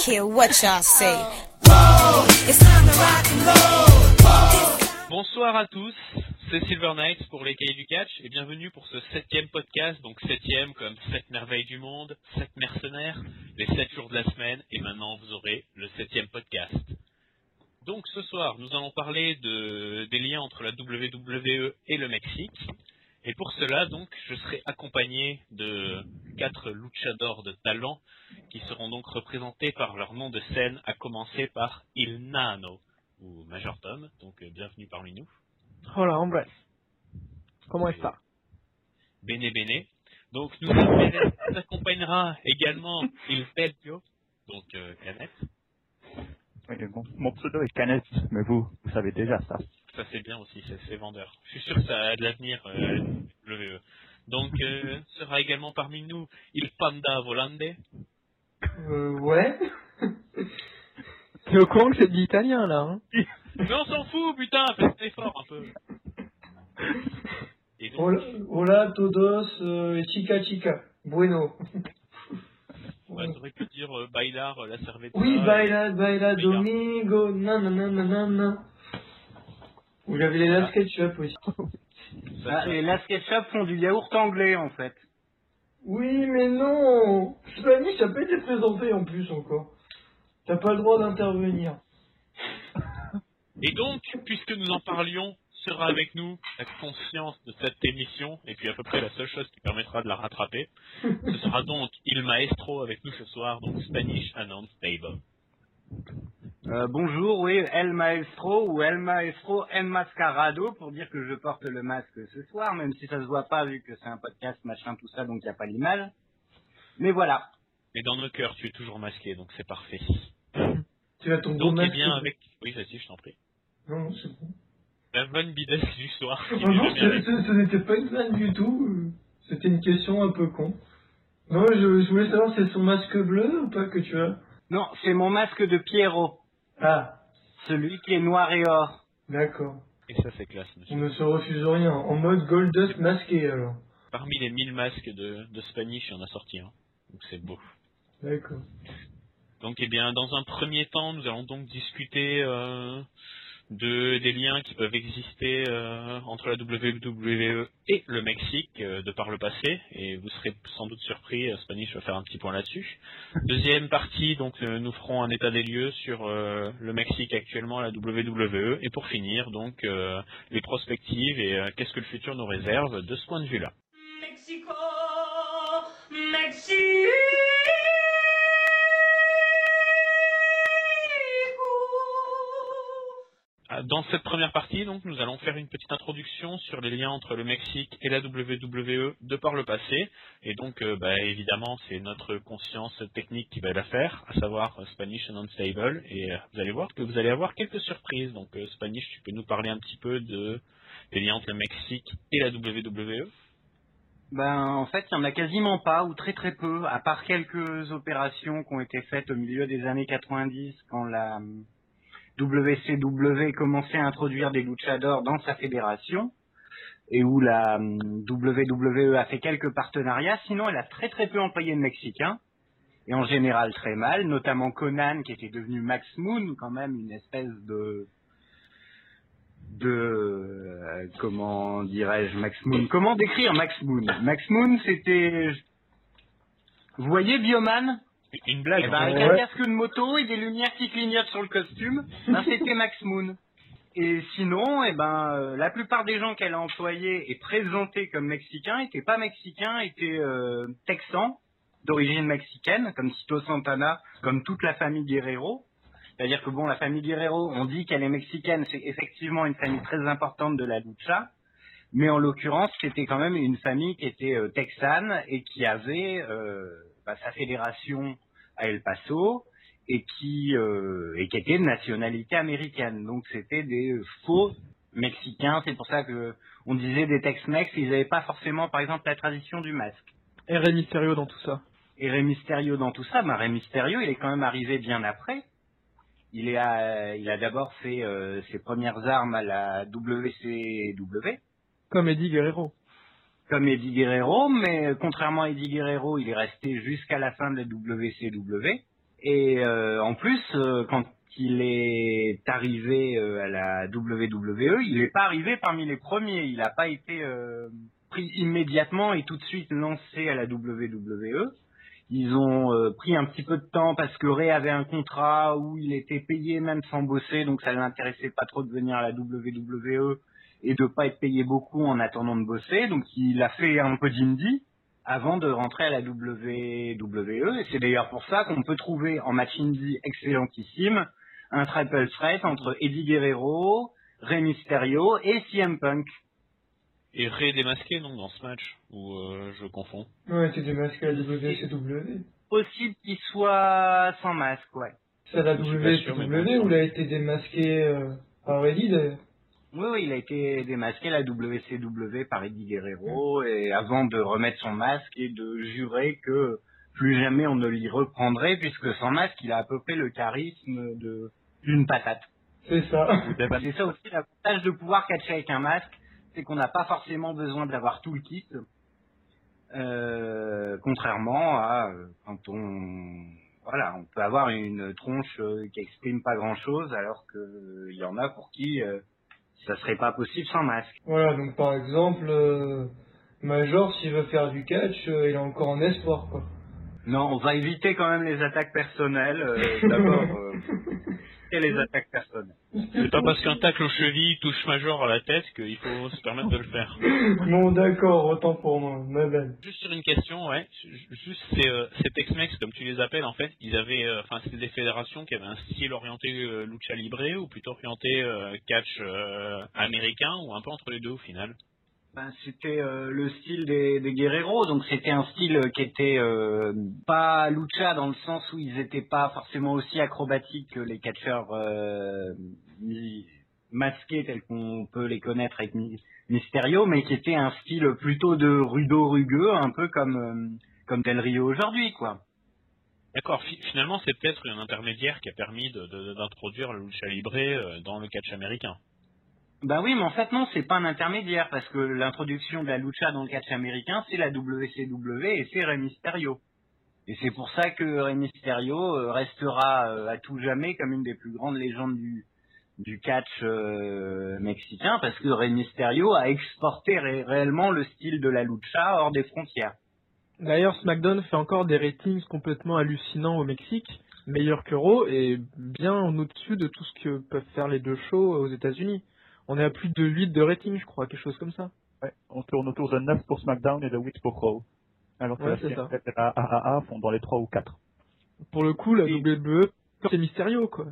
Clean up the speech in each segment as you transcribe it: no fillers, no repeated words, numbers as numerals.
care what y'all say. Bonsoir à tous, c'est Silver Knight pour les Cahiers du Catch et bienvenue pour ce 7e podcast, donc 7e comme 7 merveilles du monde, 7 mercenaires, les 7 jours de la semaine et maintenant vous aurez le 7e podcast. Donc ce soir nous allons parler des liens entre la WWE et le Mexique et pour cela donc je serai accompagné de 4 luchadors de talent qui seront donc représentés par leur nom de scène à commencer par Il Nano ou Major Tom, donc bienvenue parmi nous. Hola, hombres. Comment est-ce ça? Bene bene. Donc nous accompagnera également Il Pelpio, donc Canette. Oui, mon pseudo est Canette, mais vous savez déjà ça. Ça c'est bien aussi, c'est vendeur. Je suis sûr que ça a de l'avenir, WWE. Donc sera également parmi nous Il Panda Volande. Ouais. T'es au courant que c'est de l'italien, là, hein? Mais on s'en fout, putain, faites un effort un peu. Et donc, Hola, todos, chica chica. Bueno. ouais, t'aurais pu dire Bailar, la cerveza. Oui, baila, domingo, nanana. Vous avez les Las Ketchup aussi. Les Las Ketchup font du yaourt anglais, en fait. Oui, mais non. Spanish, ça n'a pas été présenté en plus encore. T'as pas le droit d'intervenir. Et donc, puisque nous en parlions, sera avec nous la conscience de cette émission, et puis à peu près la seule chose qui permettra de la rattraper. Ce sera donc Il Maestro avec nous ce soir, donc Spanish Announce Table. Bonjour, oui, El Maestro ou El Maestro Enmascarado pour dire que je porte le masque ce soir, même si ça se voit pas vu que c'est un podcast, machin, tout ça, donc il n'y a pas l'image. Mais voilà. Mais dans nos cœurs, tu es toujours masqué, donc c'est parfait. Tu as ton beau Donc, masque. bien avec... Oui, vas-y, je t'en prie. Non, c'est bon. La bonne bidesque du soir. Non, ce n'était pas une vanne du tout. C'était une question un peu con. Non, je voulais savoir si c'est son masque bleu ou pas que tu as. Non, c'est mon masque de Pierrot. Ah, Celui qui est noir et or. d'accord. Et ça, c'est classe, On monsieur. ne se refuse rien. En mode Goldust masqué, alors. Parmi les 1000 masques de Spanish, il y en a sorti un. Donc c'est beau. D'accord. Donc, eh bien, dans un premier temps, nous allons donc discuter des liens qui peuvent exister entre la WWE et le Mexique de par le passé. Et vous serez sans doute surpris, Spanish va faire un petit point là-dessus. Deuxième partie, donc nous ferons un état des lieux sur le Mexique actuellement, la WWE. Et pour finir, donc, les prospectives et qu'est-ce que le futur nous réserve de ce point de vue-là. Mexico. Dans cette première partie, donc, nous allons faire une petite introduction sur les liens entre le Mexique et la WWE de par le passé. Et donc, évidemment, c'est notre conscience technique qui va la faire, à savoir Spanish and Unstable. Et vous allez voir que vous allez avoir quelques surprises. Donc, Spanish, tu peux nous parler un petit peu des liens entre le Mexique et la WWE? En fait, il n'y en a quasiment pas, ou très très peu, à part quelques opérations qui ont été faites au milieu des années 90, quand la WCW commençait à introduire des luchadors dans sa fédération, et où la WWE a fait quelques partenariats. Sinon, elle a très très peu employé de Mexicains, et en général très mal, notamment Conan, qui était devenu Max Moon, quand même une espèce comment dirais-je, Max Moon. Comment décrire Max Moon? Max Moon, c'était... Vous voyez Bioman? Une blague. Avec un casque de moto et des lumières qui clignotent sur le costume, c'était Max Moon. Et sinon, la plupart des gens qu'elle a employés et présentés comme mexicains étaient pas mexicains, étaient texans, d'origine mexicaine, comme Cito Santana, comme toute la famille Guerrero. C'est-à-dire que la famille Guerrero, on dit qu'elle est mexicaine, c'est effectivement une famille très importante de la lucha, mais en l'occurrence, c'était quand même une famille qui était texane et qui avait sa fédération à El Paso et qui était de nationalité américaine. Donc c'était des faux mexicains, c'est pour ça que on disait des Tex-Mex, ils n'avaient pas forcément, par exemple, la tradition du masque. Et Rey Mysterio dans tout ça. Et Rey Mysterio dans tout ça, Rey Mysterio, il est quand même arrivé bien après. Il a d'abord fait ses premières armes à la WCW. Comme Eddie Guerrero. Comme Eddie Guerrero, mais contrairement à Eddie Guerrero, il est resté jusqu'à la fin de la WCW. Et en plus, quand il est arrivé à la WWE, il n'est pas arrivé parmi les premiers. Il n'a pas été pris immédiatement et tout de suite lancé à la WWE. Ils ont pris un petit peu de temps parce que Ray avait un contrat où il était payé même sans bosser, donc ça ne l'intéressait pas trop de venir à la WWE et de pas être payé beaucoup en attendant de bosser. Donc il a fait un peu d'indie avant de rentrer à la WWE. Et c'est d'ailleurs pour ça qu'on peut trouver en match indie excellentissime un triple threat entre Eddie Guerrero, Rey Mysterio et CM Punk. Et Ray démasqué, non, dans ce match, ou je confonds. Ouais, t'es démasqué à la WCW. Possible qu'il soit sans masque, ouais. C'est à la Je suis pas sûr, mais bon, WCW où il a été démasqué par Eddie d'ailleurs. Oui, il a été démasqué à la WCW par Eddie Guerrero et avant de remettre son masque et de jurer que plus jamais on ne l'y reprendrait puisque sans masque, il a à peu près le charisme d'une patate. C'est ça. C'est ça aussi l'avantage de pouvoir catcher avec un masque, c'est qu'on n'a pas forcément besoin d'avoir tout le kit, contrairement à quand on peut avoir une tronche qui exprime pas grand chose alors que il y en a pour qui ça serait pas possible sans masque. Voilà, donc par exemple, Major, s'il veut faire du catch, il est encore en espoir, quoi. Non, on va éviter quand même les attaques personnelles. D'abord, et les attaques personnelles. C'est pas parce qu'un tacle aux chevilles touche Major à la tête qu'il faut se permettre de le faire. Bon, d'accord, autant pour moi, ma belle. Juste sur une question, ouais. Juste ces Tex-Mex, comme tu les appelles, en fait, ils avaient, c'était des fédérations qui avaient un style orienté lucha libre ou plutôt orienté catch américain ou un peu entre les deux au final. Ben, c'était le style des Guerreros, donc c'était un style qui était pas lucha dans le sens où ils étaient pas forcément aussi acrobatiques que les catcheurs masqués tels qu'on peut les connaître avec Mysterio, mais qui était un style plutôt de rudo-rugueux, un peu comme Del Rio aujourd'hui, quoi. D'accord, finalement c'est peut-être un intermédiaire qui a permis d'introduire le lucha libre dans le catch américain. Ben oui, mais en fait non, c'est pas un intermédiaire, parce que l'introduction de la lucha dans le catch américain, c'est la WCW et c'est Rey Mysterio. Et c'est pour ça que Rey Mysterio restera à tout jamais comme une des plus grandes légendes du catch mexicain, parce que Rey Mysterio a exporté réellement le style de la lucha hors des frontières. D'ailleurs, SmackDown fait encore des ratings complètement hallucinants au Mexique, meilleurs que Raw et bien au-dessus de tout ce que peuvent faire les deux shows aux États-Unis. On est à plus de 8 de rating, je crois, quelque chose comme ça. Ouais, on tourne autour de 9 pour SmackDown et de 8 pour Raw. Alors que Ouais, la c'est ça. CMLL et la AAA font dans les 3 ou 4. Pour le coup, la WWE, c'est Mysterio, quoi.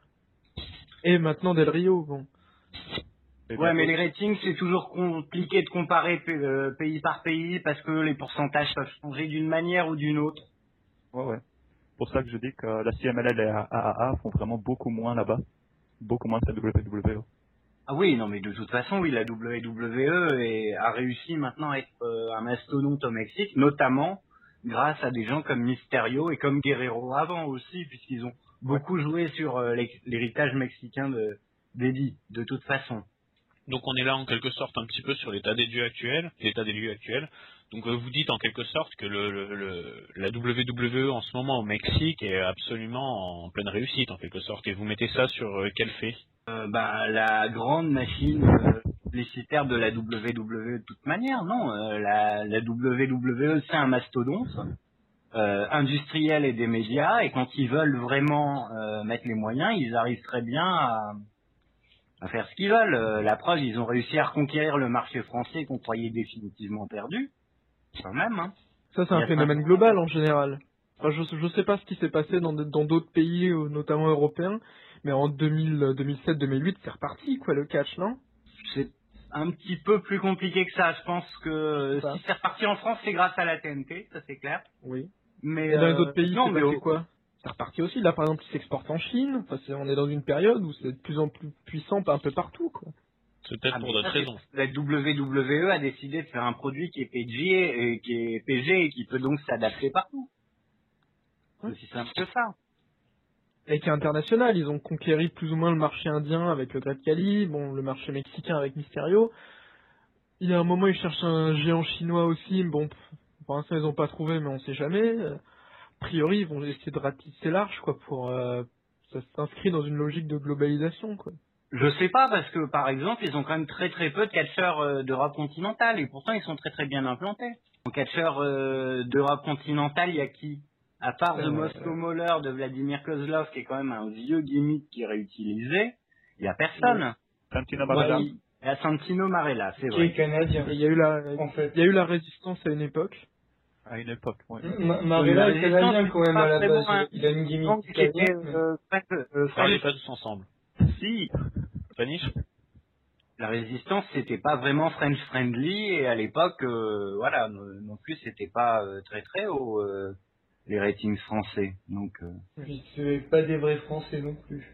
Et maintenant Del Rio, bon. Ouais, mais les ratings, c'est toujours compliqué de comparer pays par pays, parce que les pourcentages peuvent changer d'une manière ou d'une autre. Ouais. C'est pour ça que je dis que la CMLL et la AAA font vraiment beaucoup moins là-bas. Beaucoup moins que la WWE. Ah oui, non mais de toute façon, oui, la WWE a réussi maintenant à être un mastodonte au Mexique, notamment grâce à des gens comme Mysterio et comme Guerrero avant aussi, puisqu'ils ont beaucoup joué sur l'héritage mexicain d'Eddie, de toute façon. Donc on est là en quelque sorte un petit peu sur l'état des lieux actuel. Donc vous dites en quelque sorte que la WWE en ce moment au Mexique est absolument en pleine réussite en quelque sorte. Et vous mettez ça sur quel fait? La grande machine publicitaire de la WWE de toute manière, non. La WWE c'est un mastodonte industriel et des médias, et quand ils veulent vraiment mettre les moyens, ils arrivent très bien à faire ce qu'ils veulent. La preuve, ils ont réussi à reconquérir le marché français qu'on croyait définitivement perdu. Quand même, hein. Ça, c'est un phénomène global en général. Enfin, je sais pas ce qui s'est passé dans d'autres pays, notamment européens, mais en 2007-2008, c'est reparti, quoi, le catch, non? C'est un petit peu plus compliqué que ça. Je pense que si c'est reparti en France, c'est grâce à la TNT, ça c'est clair. Oui. Mais et dans les autres pays, non, c'est mais passé quoi? C'est reparti aussi. Là, par exemple, ils s'exportent en Chine. Enfin, on est dans une période où c'est de plus en plus puissant un peu partout, quoi. C'est peut-être pour d'autres raisons. La WWE a décidé de faire un produit qui est PG et qui peut donc s'adapter partout. C'est aussi simple que ça. Et qui est international. Ils ont conquéri plus ou moins le marché indien avec le Great Khali, bon, le marché mexicain avec Mysterio. Il y a un moment, ils cherchent un géant chinois aussi. Bon, pour l'instant, ils n'ont pas trouvé, mais on sait jamais. priori, ils vont essayer de ratisser large, quoi, pour ça s'inscrit dans une logique de globalisation, quoi. Je sais pas, parce que par exemple, ils ont quand même très très peu de catcheurs d'Europe continentale, et pourtant ils sont très très bien implantés. En catcheurs d'Europe continentale, il y a qui? À part The Moscow Mauler de Vladimir Kozlov, qui est quand même un vieux gimmick qui est réutilisé, il y a personne. Santino Marella. Il y a Santino Marella, c'est Qui est vrai. canadien. Et il y a eu En fait. il y a eu la résistance à une époque. À une époque, oui. Marella est canadien quand même à la base. Pas Il a une Donc, gimmick qui était italienne. Parlez pas tous ensemble. Si, Paniche? la résistance c'était pas vraiment French friendly, et à l'époque, voilà, non plus c'était pas très très haut les ratings français. Donc, Puis c'est pas des vrais Français non plus.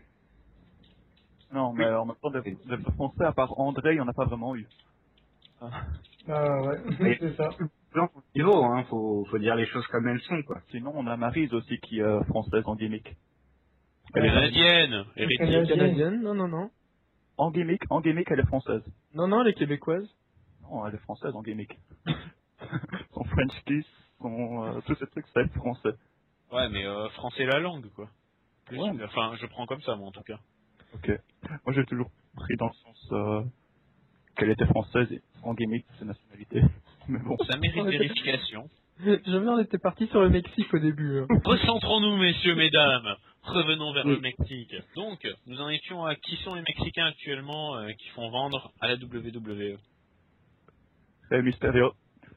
Non, mais en même temps, des Français, à part André, il n'y en a pas vraiment eu. Ah ouais, c'est ça. plan au niveau, hein, faut dire les choses comme elles sont, quoi. Sinon, on a Maryse aussi qui est française en gimmick. Elle est canadienne, héritière. Canadienne, non. En gimmick, elle est française. Non, elle est québécoise. Non, elle est française en gimmick. Son French kiss, tous ces trucs, ça va être français. Ouais, mais français la langue, quoi. Plus, Ouais. enfin, je prends comme ça, moi, en tout cas. Ok. Moi, j'ai toujours pris dans le sens qu'elle était française et en gimmick, c'est nationalité. Mais bon. Ça mérite vérification. Jamais on était parti sur le Mexique au début. Recentrons-nous, messieurs, mesdames. Revenons vers le Mexique. Donc, nous en étions à qui sont les Mexicains actuellement qui font vendre à la WWE. C'est Mysterio.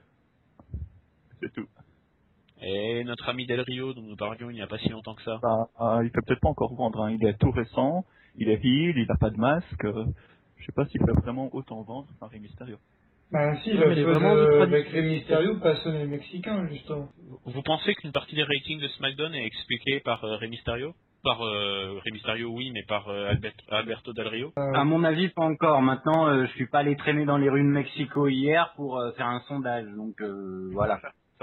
C'est tout. Et notre ami Del Rio, dont nous parlions il n'y a pas si longtemps que ça. Il peut peut-être pas encore vendre, hein. Il est tout récent, il est heel, il n'a pas de masque. Je sais pas s'il peut vraiment autant vendre qu'un Rey Mysterio. Bah si, Ouais, mais il est vraiment de avec tradition. les Mysterio, personne n'est mexicain, justement. Vous pensez qu'une partie des ratings de SmackDown est expliquée par Rey Mysterio? Par Rey Mysterio, oui, mais par Alberto Del Rio? À mon avis, pas encore. Maintenant, je suis pas allé traîner dans les rues de Mexico hier pour faire un sondage, donc voilà.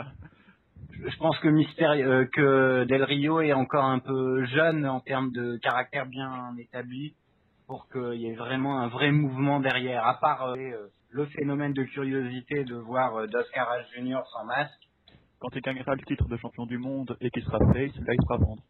Je pense que que Del Rio est encore un peu jeune en termes de caractère bien établi pour qu'il y ait vraiment un vrai mouvement derrière. À part le phénomène de curiosité de voir Dos Caras Jr. sans masque. Quand il gagnera le titre de champion du monde et qu'il sera face, là il sera vendre.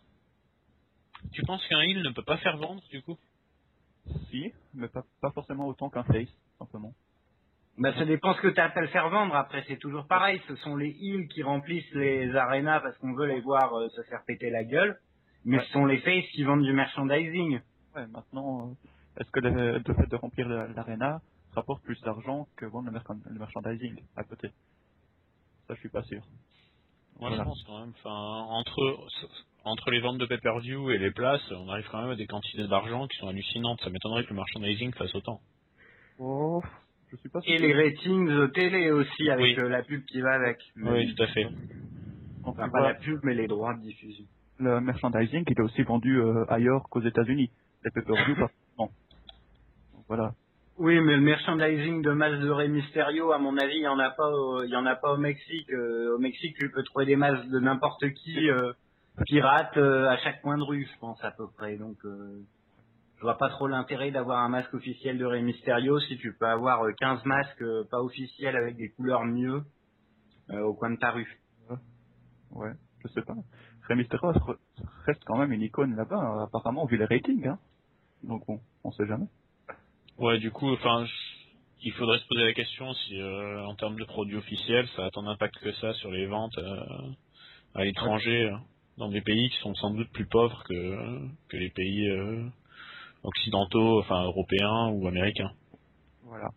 Tu penses qu'un heel ne peut pas faire vendre, du coup? Si, mais pas forcément autant qu'un face, simplement. Bah, ça dépend ce que tu appelles faire vendre. Après, c'est toujours pareil. Ce sont les heels qui remplissent les arénas parce qu'on veut les voir se faire péter la gueule. Mais ce sont les faces qui vendent du merchandising. Ouais, maintenant, est-ce que le fait de remplir l'arena rapporte plus d'argent que vendre le merchandising à côté? Ça, je suis pas sûr. Moi, Voilà. je pense quand même. Enfin, entre les ventes de pay-per-view et les places, on arrive quand même à des quantités d'argent qui sont hallucinantes. Ça m'étonnerait que le merchandising fasse autant. Oh, je suis pas sûr. Et les ratings télé aussi avec Oui. la pub qui va avec. Oui, tout à fait. Enfin, pas la pub, mais les droits de diffusion. Le merchandising, il est aussi vendu ailleurs qu'aux États-Unis. Les pay-per-view, pas forcément. Donc, voilà. Oui, mais le merchandising de masse de Rey Mysterio, à mon avis, il y en a pas au Mexique. Au Mexique, tu peux trouver des masses de n'importe qui pirates à chaque coin de rue, je pense à peu près. Donc, je vois pas trop l'intérêt d'avoir un masque officiel de Rey Mysterio si tu peux avoir 15 masques pas officiels avec des couleurs mieux au coin de ta rue. Ouais, je sais pas. Rey Mysterio reste quand même une icône là-bas, apparemment, vu les ratings, hein. Donc bon, on sait jamais. Ouais, du coup, enfin, il faudrait se poser la question si, en termes de produits officiels, ça a tant d'impact que ça sur les ventes à l'étranger, dans des pays qui sont sans doute plus pauvres que les pays occidentaux, enfin européens ou américains. Voilà.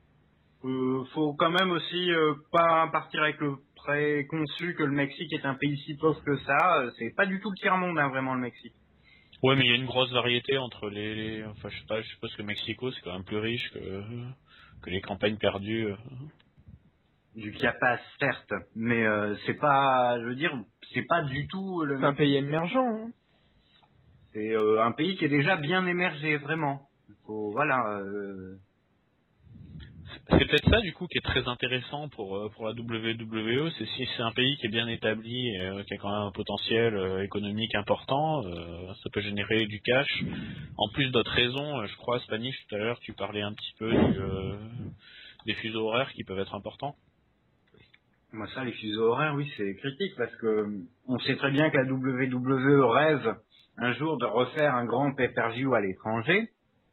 Faut quand même aussi pas partir avec le préconçu que le Mexique est un pays si pauvre que ça. C'est pas du tout le tiers-monde, hein, vraiment, le Mexique. Ouais, mais il y a une grosse variété entre enfin, je suppose que Mexico, c'est quand même plus riche que les campagnes perdues. Du Chiapas, certes, mais c'est pas, je veux dire, c'est pas du tout le C'est un pays émergent. Hein. C'est un pays qui est déjà bien émergé, vraiment. Voilà. C'est peut-être ça, du coup, qui est très intéressant pour la WWE, c'est si c'est un pays qui est bien établi et qui a quand même un potentiel économique important, ça peut générer du cash. En plus d'autres raisons, je crois, Spanish, tout à l'heure, tu parlais un petit peu des fuseaux horaires qui peuvent être importants. Moi, ça, les fuseaux horaires, oui, c'est critique parce que on sait très bien que la WWE rêve un jour de refaire un grand pay-per-view à l'étranger,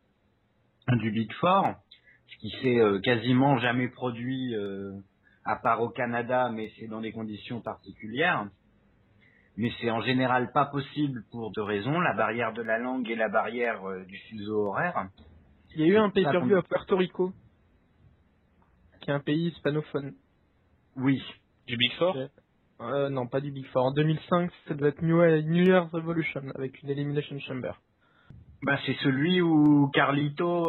du Big Four, ce qui s'est quasiment jamais produit à part au Canada, mais c'est dans des conditions particulières. Mais c'est en général pas possible pour deux raisons, la barrière de la langue et la barrière du fuseau horaire. Il y a eu un C'est ça pay-per-view qu'on- à Puerto Rico, qui est un pays hispanophone. Oui. Du Big Four? Non, pas du Big Four. En 2005, ça devait être New Year's Revolution, avec une Elimination Chamber. Bah, c'est celui où Carlito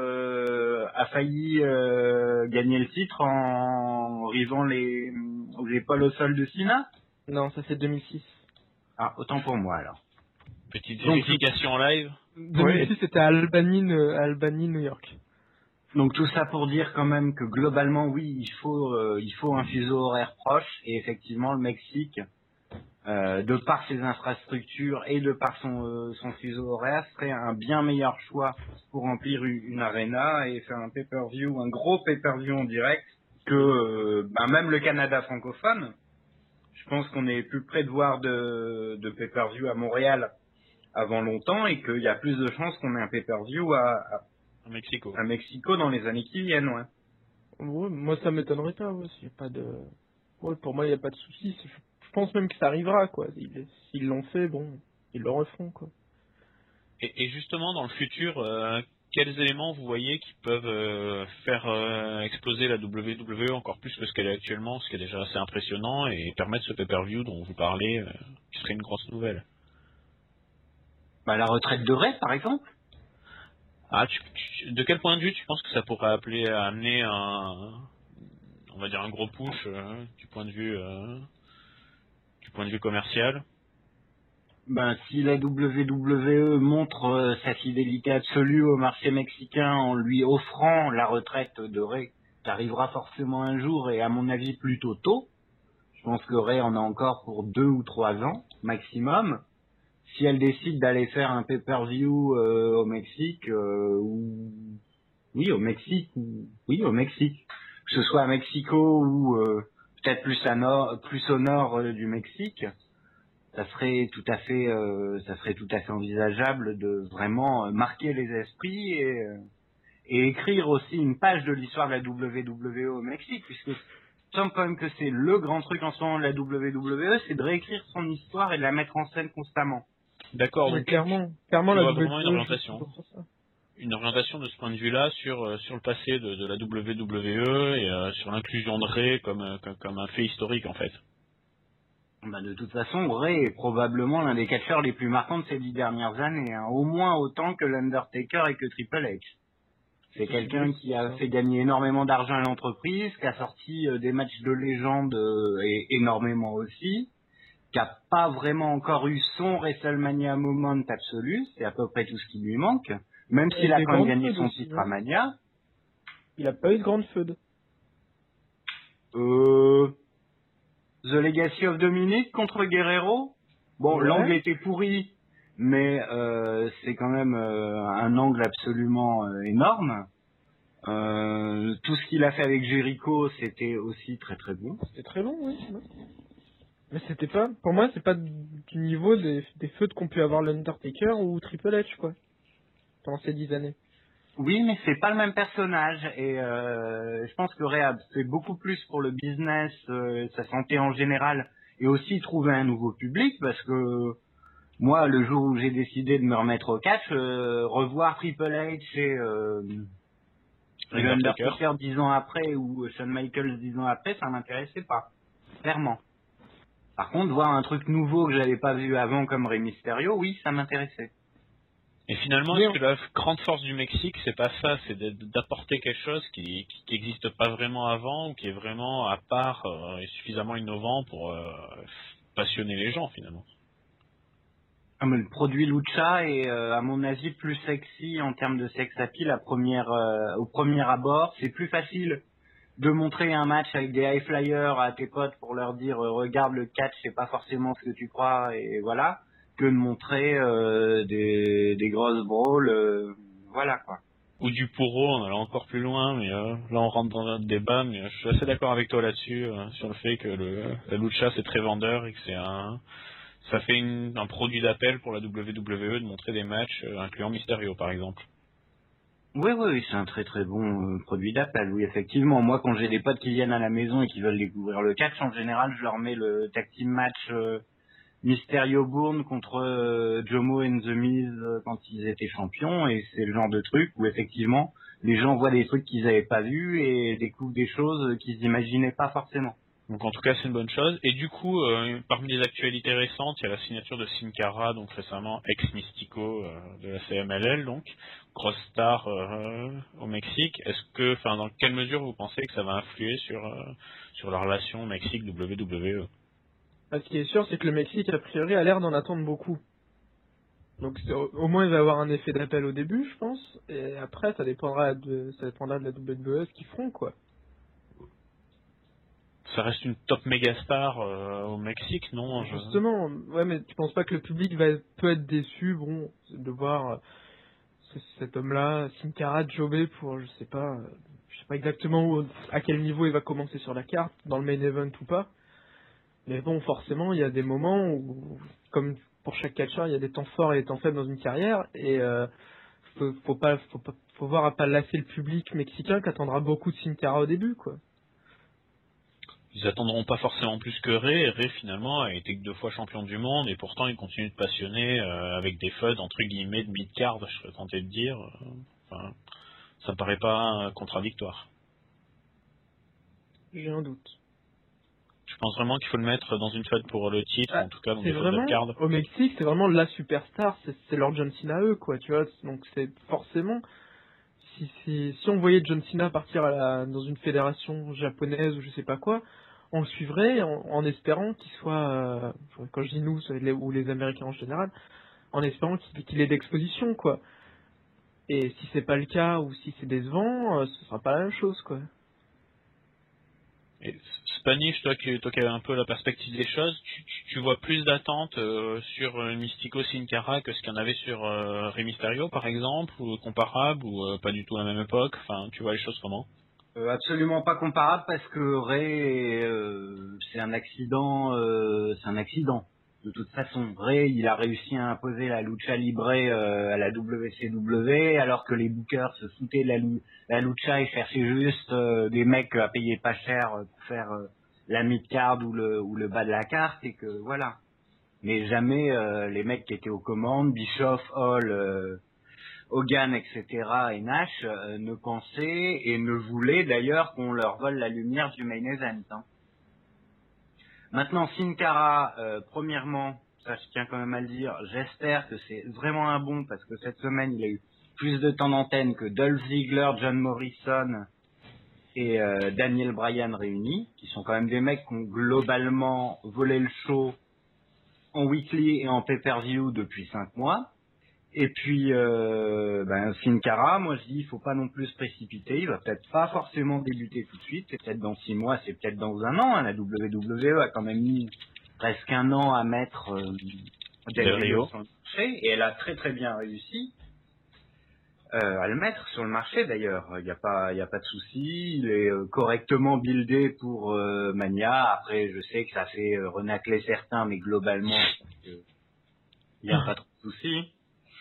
a failli gagner le titre en risant aux épaules au sol de Cena. Non, ça c'est 2006. Ah, autant pour moi alors. Petite Donc, vérification en live. 2006, c'était à Albany, New York. Donc tout ça pour dire quand même que globalement, oui, il faut un fuseau horaire proche et effectivement le Mexique, de par ses infrastructures et de par son fuseau horaire, serait un bien meilleur choix pour remplir une arena et faire un pay-per-view, un gros pay-per-view en direct que même le Canada francophone. Je pense qu'on est plus près de voir de pay-per-view à Montréal avant longtemps et qu'il y a plus de chances qu'on ait un pay-per-view Au Mexico. à Mexico dans les années qui viennent, ouais. Ouais, moi, ça m'étonnerait pas. Ouais, s'il y a pas de... ouais, pour moi, il n'y a pas de souci. Je pense même que ça arrivera, quoi. S'ils l'ont fait, bon, ils le referont, quoi. Et justement, dans le futur, quels éléments vous voyez qui peuvent faire exploser la WWE encore plus que ce qu'elle est actuellement, ce qui est déjà assez impressionnant, et permettre ce pay-per-view dont vous parlez, qui serait une grosse nouvelle? Bah, la retraite de Ray, par exemple. Ah, de quel point de vue tu penses que ça pourrait amener on va dire un gros push du point de vue commercial? Ben, si la WWE montre sa fidélité absolue au marché mexicain en lui offrant la retraite de Ray, qui arrivera forcément un jour et à mon avis plutôt tôt. Je pense que Ray en a encore pour 2 ou 3 ans maximum. Si elle décide d'aller faire un pay-per-view au Mexique, oui au Mexique, au Mexique, que ce soit à Mexico ou peut-être plus au nord du Mexique, ça serait tout à fait envisageable de vraiment marquer les esprits et écrire aussi une page de l'histoire de la WWE au Mexique, puisque il semble quand même que c'est le grand truc en ce moment de la WWE, c'est de réécrire son histoire et de la mettre en scène constamment. D'accord, Mais donc clairement, tu la vois WWE, vraiment une je orientation. suis pour ça. Une orientation de ce point de vue-là sur le passé de la WWE et sur l'inclusion de Ray comme un fait historique en fait. Bah, de toute façon, Ray est probablement l'un des catcheurs les plus marquants de ces 10 dernières années, hein, au moins autant que l'Undertaker et que Triple H. C'est quelqu'un qui a fait gagner énormément d'argent à l'entreprise, qui a sorti des matchs de légende et énormément aussi, qui a pas vraiment encore eu son WrestleMania moment absolu, c'est à peu près tout ce qui lui manque, même s'il a des quand même grandes gagné feuds son aussi, titre hein. à Mania. Il a pas eu de grande feud. The Legacy of Dominic contre Guerrero. Bon, Ouais. l'angle était pourri, mais c'est quand même un angle absolument énorme. Tout ce qu'il a fait avec Jericho, c'était aussi très très bon. C'était très long, oui. Ouais. Mais c'était pas, pour moi, c'est pas du niveau des feuds qu'ont pu avoir l'Undertaker ou Triple H, quoi. Pendant ces 10 années. Oui, mais c'est pas le même personnage et je pense que Ray a fait beaucoup plus pour le business, sa santé en général, et aussi trouver un nouveau public parce que moi, le jour où j'ai décidé de me remettre au catch, revoir Triple H et l'Undertaker 10 ans après ou Shawn Michaels 10 ans après, ça m'intéressait pas, clairement. Par contre, voir un truc nouveau que j'avais pas vu avant comme Rey Mysterio, oui, ça m'intéressait. Et finalement, est-ce que la grande force du Mexique, c'est pas ça, c'est d'apporter quelque chose qui n'existe pas vraiment avant ou qui est vraiment à part et suffisamment innovant pour passionner les gens finalement? Ah, mais le produit Lucha est, à mon avis, plus sexy en termes de sex appeal au premier abord. C'est plus facile de montrer un match avec des high flyers à tes potes pour leur dire regarde le catch, c'est pas forcément ce que tu crois et voilà, que de montrer des grosses brawls, voilà quoi. ou du Puro, on allait encore plus loin, mais là on rentre dans un débat, mais je suis assez d'accord avec toi là-dessus, sur le fait que la lucha c'est très vendeur et que ça fait un produit d'appel pour la WWE de montrer des matchs incluant Mysterio par exemple. Oui, c'est un très très bon produit d'appel, oui, effectivement. Moi, quand j'ai des potes qui viennent à la maison et qui veulent découvrir le catch, en général, je leur mets le tag team match Mysterio Bourne contre Jomo and The Miz quand ils étaient champions, et c'est le genre de truc où effectivement les gens voient des trucs qu'ils n'avaient pas vus et découvrent des choses qu'ils n'imaginaient pas forcément. Donc en tout cas c'est une bonne chose. Et du coup, parmi les actualités récentes, il y a la signature de Sin Cara, donc récemment ex-Mystico de la CMLL, donc grosse star au Mexique. Dans quelle mesure vous pensez que ça va influer sur la relation Mexique-WWE? Ce qui est sûr, c'est que le Mexique, a priori, a l'air d'en attendre beaucoup. Donc au moins il va y avoir un effet d'appel au début, je pense, et après ça dépendra de la WWE ce qu'ils feront, quoi. Ça reste une top méga star au Mexique, non? Justement, ouais, mais tu penses pas que le public peut être déçu, bon, de voir cet homme-là, Sin Cara, jobber pour, je sais pas exactement à quel niveau il va commencer sur la carte, dans le main event ou pas. Mais bon, forcément, il y a des moments où, comme pour chaque catcheur, il y a des temps forts et des temps faibles dans une carrière, et faut voir à pas lasser le public mexicain qui attendra beaucoup de Sin Cara au début, quoi. Ils attendront pas forcément plus que Ray. Et Ray finalement a été que 2 fois champion du monde et pourtant il continue de passionner avec des feuds entre guillemets de mid-card, je serais tenté de dire. Ça me paraît pas contradictoire. J'ai un doute. Je pense vraiment qu'il faut le mettre dans une feud pour le titre, en tout cas dans des feuds vraiment, mid-card. au Mexique, c'est vraiment la superstar, c'est leur John Cena eux, quoi, tu vois. Donc c'est forcément, si on voyait John Cena partir dans une fédération japonaise ou je sais pas quoi, on le suivrait en espérant qu'il soit, quand je dis nous, ou les Américains en général, en espérant qu'il ait d'exposition, quoi. Et si c'est pas le cas ou si c'est décevant, ce sera pas la même chose, quoi. Et Spanish, toi qui avais un peu la perspective des choses, tu vois plus d'attentes sur Mystico Sin Cara que ce qu'il y en avait sur Rey Mysterio par exemple, ou comparable, ou pas du tout à la même époque, enfin tu vois les choses comment? Absolument pas comparable parce que Ray, c'est un accident, De toute façon, Ray, il a réussi à imposer la lucha libre à la WCW, alors que les bookers se foutaient de la lucha et cherchaient juste des mecs à payer pas cher pour faire la mid-card ou le bas de la carte, et que voilà. Mais jamais les mecs qui étaient aux commandes, Bischoff, Hall, Hogan, etc. et Nash ne pensaient et ne voulaient d'ailleurs qu'on leur vole la lumière du main event. Hein. Maintenant, Sin Cara, premièrement, ça je tiens quand même à le dire, j'espère que c'est vraiment un bon, parce que cette semaine il a eu plus de temps d'antenne que Dolph Ziggler, John Morrison et Daniel Bryan réunis, qui sont quand même des mecs qui ont globalement volé le show en weekly et en pay-per-view depuis 5 mois. Et puis, Sin Cara, moi je dis, il faut pas non plus se précipiter, il va peut-être pas forcément débuter tout de suite, c'est peut-être dans 6 mois, c'est peut-être dans 1 an, hein. La WWE a quand même mis presque 1 an à mettre Del Rio sur le marché, et elle a très très bien réussi à le mettre sur le marché d'ailleurs, il n'y a pas de souci, il est correctement buildé pour Mania. Après je sais que ça fait renacler certains, mais globalement il n'y a pas trop de souci.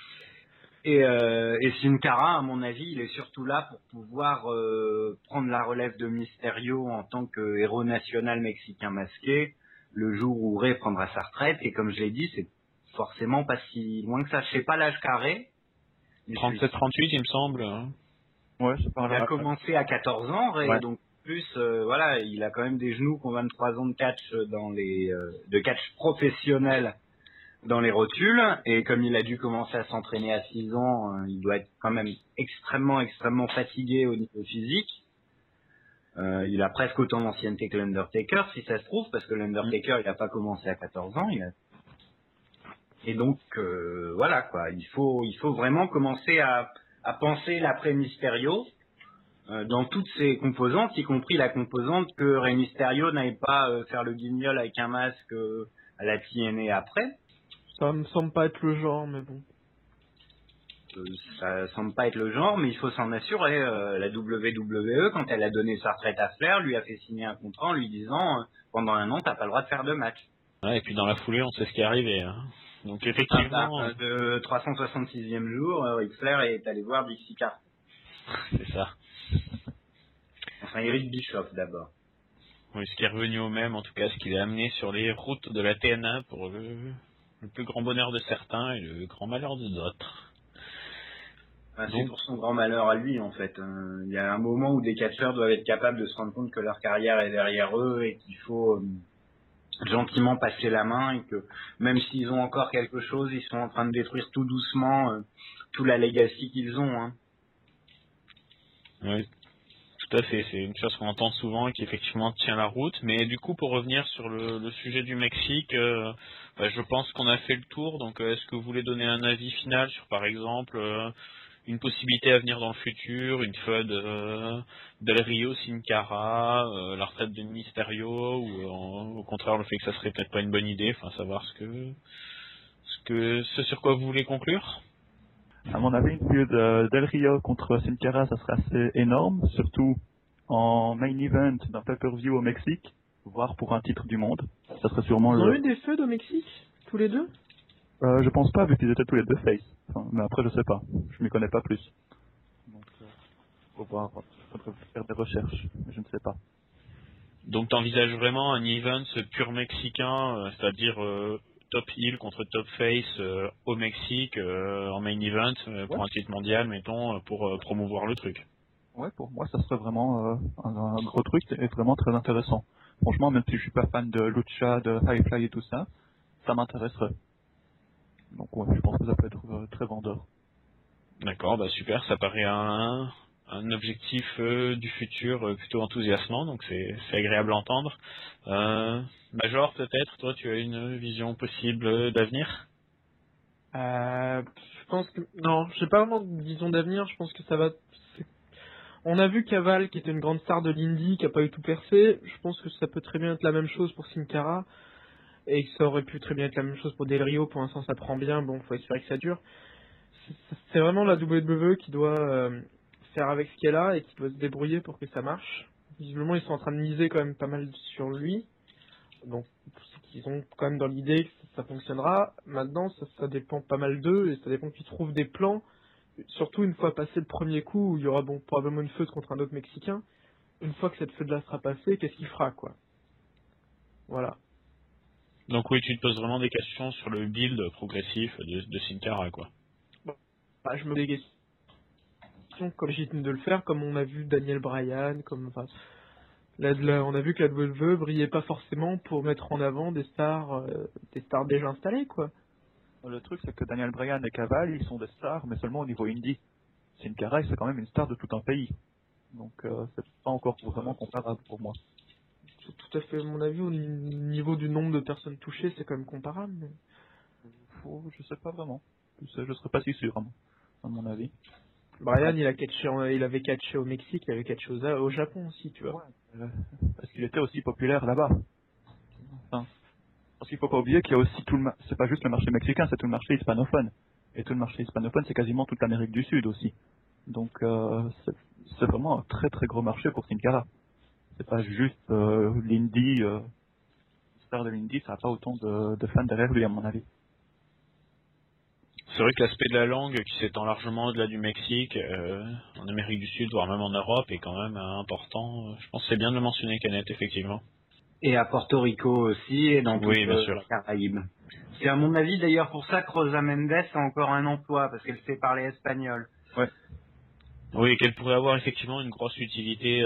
Et Sin Cara, à mon avis, il est surtout là pour pouvoir prendre la relève de Mysterio en tant que héros national mexicain masqué le jour où Ray prendra sa retraite. Et comme je l'ai dit, c'est forcément pas si loin que ça. Je sais pas l'âge carré. 37-38, il me semble. Ouais, c'est par Il là. a commencé à 14 ans, Ray, Ouais. donc plus, voilà, il a quand même des genoux qui ont 23 ans de catch de catch professionnel dans les rotules, et comme il a dû commencer à s'entraîner à 6 ans, il doit être quand même extrêmement fatigué au niveau physique. Il a presque autant d'ancienneté que l'Undertaker, si ça se trouve, parce que l'Undertaker, il n'a pas commencé à 14 ans. Et donc, voilà, quoi. Il faut vraiment commencer à penser l'après Mysterio dans toutes ses composantes, y compris la composante que Rey Mysterio n'aille pas faire le guignol avec un masque à la TNA après. Ça me semble pas être le genre, mais bon. ça semble pas être le genre, mais il faut s'en assurer. La WWE, quand elle a donné sa retraite à Flair, lui a fait signer un contrat en lui disant pendant un an, t'as pas le droit de faire de match. Ouais, et puis dans la foulée, on sait ce qui est arrivé. Hein. Donc effectivement, De 366e jour, Ric Flair est allé voir Dixie Carter. c'est ça. Enfin, Eric Bischoff d'abord. Oui, ce qui est revenu au même, en tout cas, ce qu'il a amené sur les routes de la TNA pour le plus grand bonheur de certains et le grand malheur de d'autres. Enfin, c'est Donc- pour son grand malheur à lui, en fait. Il y a un moment où des catcheurs doivent être capables de se rendre compte que leur carrière est derrière eux et qu'il faut gentiment passer la main et que même s'ils ont encore quelque chose, ils sont en train de détruire tout doucement tout la legacy qu'ils ont. Hein. Oui, tout à fait. C'est une chose qu'on entend souvent et qui effectivement tient la route. Mais du coup, pour revenir sur le sujet du Mexique, je pense qu'on a fait le tour. Donc, est-ce que vous voulez donner un avis final sur, par exemple, une possibilité à venir dans le futur, une feud Del Rio, Sin Cara, la retraite de Mysterio, ou au contraire le fait que ça serait peut-être pas une bonne idée, enfin savoir ce sur quoi vous voulez conclure. À mon avis, une feud Del Rio contre Sin Cara, ça serait assez énorme, surtout en main event d'un pay-per-view au Mexique, voire pour un titre du monde. Ça serait sûrement Ils ont le... eu des feux au Mexique, tous les deux? Je pense pas, vu qu'ils étaient tous les deux face. Enfin, mais après, je sais pas. Je m'y connais pas plus. Donc, faut voir. Faudrait faire des recherches. Mais je ne sais pas. Donc t'envisages vraiment un event pur mexicain, c'est-à-dire top heel contre top face au Mexique en main event pour Ouais. un titre mondial, mettons, pour promouvoir le truc. Ouais, pour moi, ça serait vraiment un gros truc et vraiment très intéressant. Franchement, même si je suis pas fan de lucha, de high fly et tout ça, ça m'intéresserait. Donc ouais, je pense que ça peut être très vendeur. D'accord, bah super, ça paraît un objectif du futur plutôt enthousiasmant, donc c'est agréable à entendre. Major, peut-être, toi tu as une vision possible d'avenir? Je pense que non, j'ai pas vraiment de vision d'avenir. Je pense que ça va. On a vu Caval, qui était une grande star de l'indie, qui a pas eu tout percé. Je pense que ça peut très bien être la même chose pour Sin Cara et que ça aurait pu très bien être la même chose pour Del Rio. Pour l'instant, ça prend bien. Bon, faut espérer que ça dure. C'est vraiment la WWE qui doit faire avec ce qu'elle a et qui doit se débrouiller pour que ça marche. Visiblement, ils sont en train de miser quand même pas mal sur lui. Donc, c'est qu'ils ont quand même dans l'idée que ça fonctionnera. Maintenant, ça dépend pas mal d'eux et ça dépend qu'ils trouvent des plans. Surtout une fois passé le premier coup où il y aura probablement une feud contre un autre Mexicain. Une fois que cette feud-là sera passée, qu'est-ce qu'il fera, quoi? Voilà. Donc oui, tu te poses vraiment des questions sur le build progressif de Sin Cara, quoi. Bah, je me pose des questions comme légitime de le faire, comme on a vu Daniel Bryan, enfin, on a vu que la WWE brillait pas forcément pour mettre en avant des stars déjà installées, quoi. Le truc, c'est que Daniel Bryan et Caval, ils sont des stars, mais seulement au niveau indie. Sin Cara, c'est quand même une star de tout un pays. Donc, c'est pas encore vraiment comparable pour moi. C'est tout à fait, à mon avis, au niveau du nombre de personnes touchées, c'est quand même comparable. Mais... Je sais pas vraiment. Je serais pas si sûr, à mon avis. Bryan, il avait catché au Mexique, il avait catché au Japon aussi, tu vois. Ouais, parce qu'il était aussi populaire là-bas. Enfin, parce qu'il faut pas oublier qu'il y a aussi c'est pas juste le marché mexicain, c'est tout le marché hispanophone. Et tout le marché hispanophone, c'est quasiment toute l'Amérique du Sud aussi. Donc, c'est vraiment un très très gros marché pour Sin Cara. C'est pas juste l'indie, star de l'indie, ça a pas autant de fans derrière lui, à mon avis. C'est vrai que l'aspect de la langue qui s'étend largement au-delà du Mexique, en Amérique du Sud, voire même en Europe, est quand même important. Je pense que c'est bien de le mentionner, Kenneth, effectivement. Et à Porto Rico aussi, et dans toute bien sûr. la Caraïbe. C'est à mon avis d'ailleurs pour ça que Rosa Mendes a encore un emploi, parce qu'elle sait parler espagnol. Ouais. Oui, et qu'elle pourrait avoir effectivement une grosse utilité.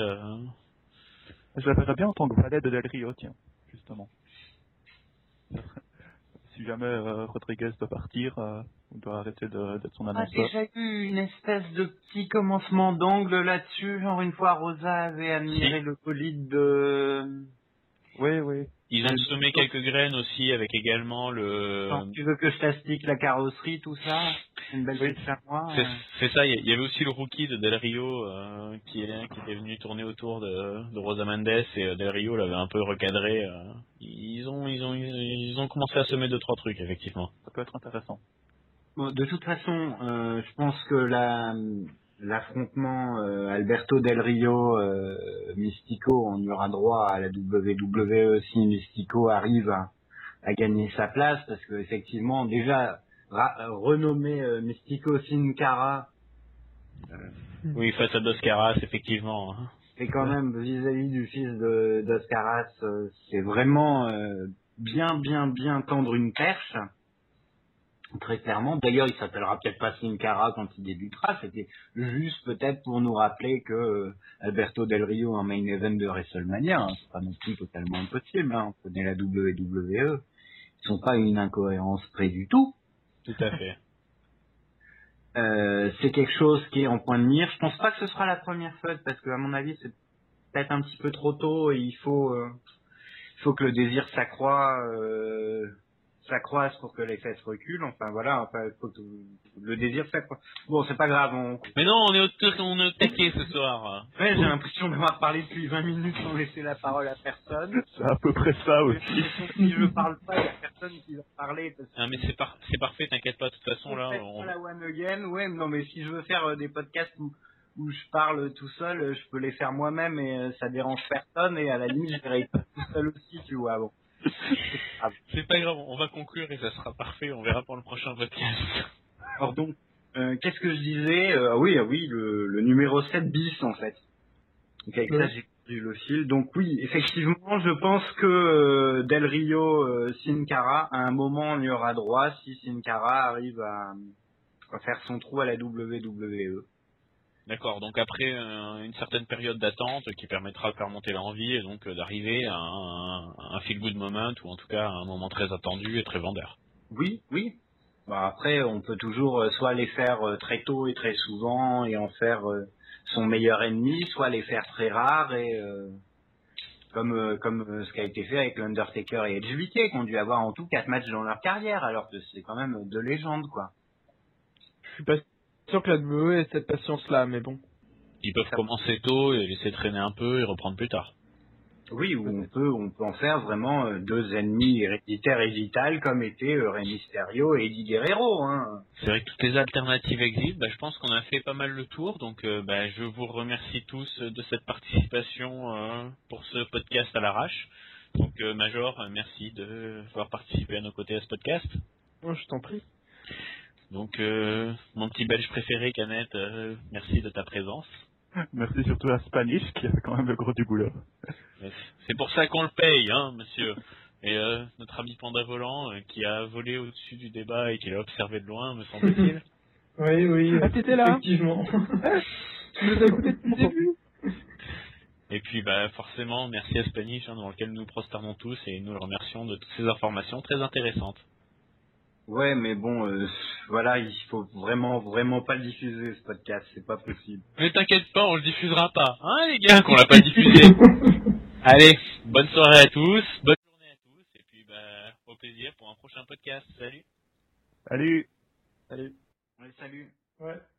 Je la verrais bien en tant que valet de Del Rio, tiens, justement. Si jamais Rodriguez doit partir, ou doit arrêter d'être son On a annonceur. déjà eu une espèce de petit commencement d'angle là-dessus, genre une fois Rosa avait admiré le bolide de... Oui. Ils ont semé quelques graines aussi, avec également Attends, tu veux que je t'explique la carrosserie, tout ça? Une belle petite moi. C'est ça, il y avait aussi le rookie de Del Rio qui était venu tourner autour de Rosa Mendes, et Del Rio l'avait un peu recadré. Ils ont commencé à semer 2-3 trucs, effectivement. Ça peut être intéressant. Bon, de toute façon, je pense que l'affrontement Alberto Del Rio Mystico, on y aura droit à la WWE si Mystico arrive à gagner sa place, parce que effectivement déjà renommé Mystico Sin Cara, Oui, face à Dos Caras, effectivement. Hein. c'est quand même vis-à-vis du fils de Dos Caras, c'est vraiment bien tendre une perche. Très clairement. D'ailleurs, il s'appellera peut-être pas Sin Cara quand il débutera. C'était juste peut-être pour nous rappeler que Alberto Del Rio en main event de WrestleMania, hein, c'est pas non plus totalement impossible. Hein. On connaît la WWE. Ils sont pas une incohérence près du tout. Tout à fait. C'est quelque chose qui est en point de mire. Je pense pas que ce sera la première feud parce que à mon avis c'est peut-être un petit peu trop tôt et il faut que le désir s'accroisse pour que les fesses reculent. Enfin voilà, faut que le désir s'accroisse. Bon, c'est pas grave. Mais non, on est au taquet ce soir. Ouais, j'ai l'impression d'avoir parlé depuis 20 minutes sans laisser la parole à personne. C'est à peu près ça aussi. Si je parle pas, il y a personne qui va parler. Parce que Ah, mais c'est parfait, t'inquiète pas, de toute façon là. on la one again. Ouais, non, mais si je veux faire des podcasts où je parle tout seul, je peux les faire moi-même et ça dérange personne et à la limite je vais tout seul aussi, tu vois. Bon. C'est pas grave, on va conclure et ça sera parfait, on verra pour le prochain podcast. Alors donc, qu'est-ce que je disais oui, le numéro 7 bis en fait. Donc avec ça j'ai perdu le fil. Donc oui, effectivement, je pense que Del Rio Sin Cara, à un moment on y aura droit si Sin Cara arrive à faire son trou à la WWE. D'accord, donc après une certaine période d'attente qui permettra de faire monter l'envie et donc d'arriver à un feel-good moment ou en tout cas à un moment très attendu et très vendeur. Oui. Bah, après, on peut toujours soit les faire très tôt et très souvent et en faire son meilleur ennemi, soit les faire très rares et comme ce qui a été fait avec l'Undertaker et HBK qui ont dû avoir en tout 4 matchs dans leur carrière alors que c'est quand même de légende quoi. Je suis pas sûr que la WWE ait cette patience-là, mais bon. Ils peuvent commencer tôt et laisser traîner un peu et reprendre plus tard. Oui, où on peut en faire vraiment deux ennemis héréditaires et vitales comme étaient Rey Mysterio et Eddie Guerrero. Hein. C'est vrai que toutes les alternatives existent, je pense qu'on a fait pas mal le tour, donc je vous remercie tous de cette participation pour ce podcast à l'arrache. Donc Major, merci d'avoir participé à nos côtés à ce podcast. Moi, je t'en prie. Donc mon petit belge préféré, Canette, merci de ta présence. Merci surtout à Spanish qui a fait quand même le gros du boulot. C'est pour ça qu'on le paye, hein, monsieur. Et notre ami Panda Volant qui a volé au-dessus du débat et qui l'a observé de loin, me semble-t-il. Oui. Ah, t'étais là, hein. Effectivement. Tu nous as écoutés depuis le début. Et puis forcément, merci à Spanish, dans lequel nous prosternons tous et nous le remercions de toutes ces informations très intéressantes. Ouais, mais bon, voilà, il faut vraiment pas le diffuser ce podcast, c'est pas possible. Mais t'inquiète pas, on le diffusera pas, hein les gars, qu'on l'a pas diffusé. Allez, bonne soirée à tous, bonne journée à tous, et puis au plaisir pour un prochain podcast. Salut. Salut. Salut. Ouais, salut. Ouais.